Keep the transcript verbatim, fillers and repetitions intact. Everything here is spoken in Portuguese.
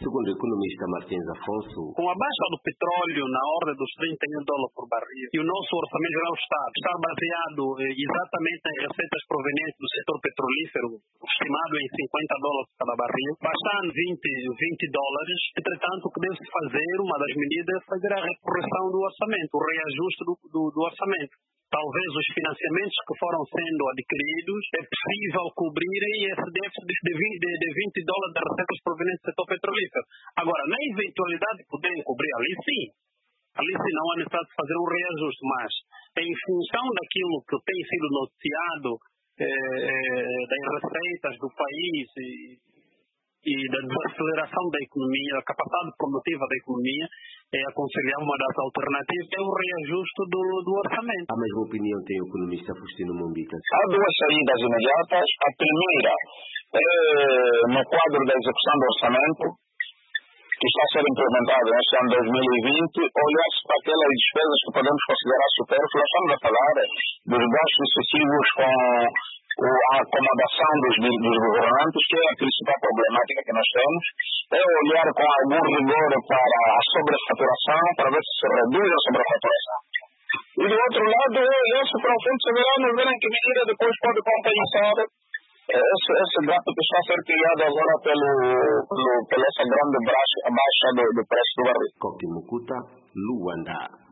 Segundo o economista Martins Afonso, com a baixa do petróleo na ordem dos trinta e um dólares por barril e o nosso orçamento geral do Estado estar baseado eh, exatamente em receitas provenientes do setor petrolífero, estimado em cinquenta dólares cada barril, bastando vinte, vinte dólares, entretanto o que deve-se fazer, uma das medidas é fazer a recorreção do orçamento, o reajuste do, do, do orçamento. Talvez os financiamentos que foram sendo adquiridos é possível cobrirem esse déficit de vinte dólares de receitas provenientes do setor petrolífero. Agora, na eventualidade de poderem cobrir, ali sim, ali sim não há necessidade de fazer um reajuste, mas em função daquilo que tem sido noticiado eh, eh, das receitas do país e, e da desaceleração da economia, da capacidade produtiva da economia, é aconselhar uma das alternativas é o reajuste do, do orçamento. A mesma opinião tem o economista Faustino Mombica. Há duas saídas imediatas. A primeira é no quadro da execução do orçamento, que está a ser implementado neste ano dois mil e vinte, olhar-se para aquelas despesas que podemos considerar supérfluas. Estamos a falar dos gastos excessivos com a acomodação dos, dos governantes, que é a principal problemática que nós temos, é olhar com algum rigor para a sobrefaturação, para ver se se reduz a sobrefaturação. E do outro lado, é olhar-se para o Fundo Soberano e ver em que medida depois pode compensar esse, esse gap que está a ser criado agora pelo, pelo, pela essa grande baixa, baixa do, do preço do barril. Coque Mucuta, Luanda.